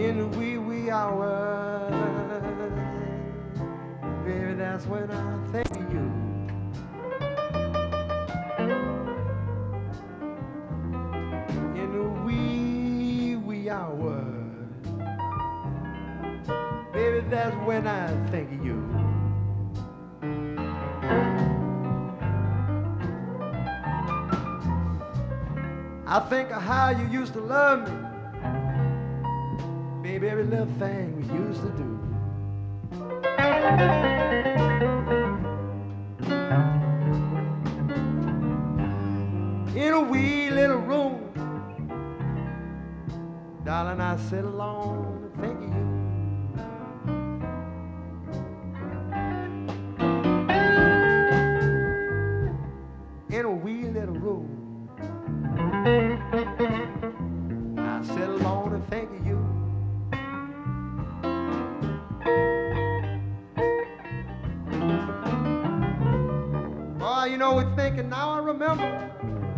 in the wee hours. Baby, that's when I think of you. In the wee hours. Baby, that's when I think of you. I think of how you used to love me. Baby, every little thing we used to do. In a wee little room, darling, I sit alone and think of you. In a wee little room, I sit alone and think of you. Oh, you know, we're thinking now I remember,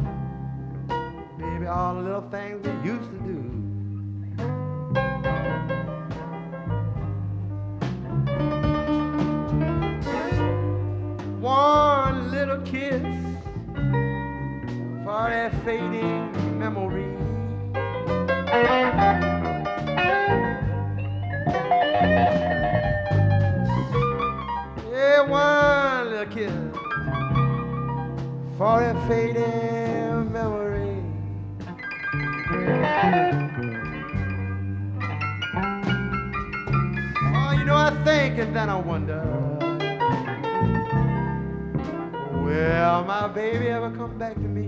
baby, all the little things we used to do. One little kiss for that fading memory. Yeah, one little kiss for that fading memory. Oh, you know, I think and then I wonder, will my baby ever come back to me?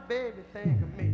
baby think of me.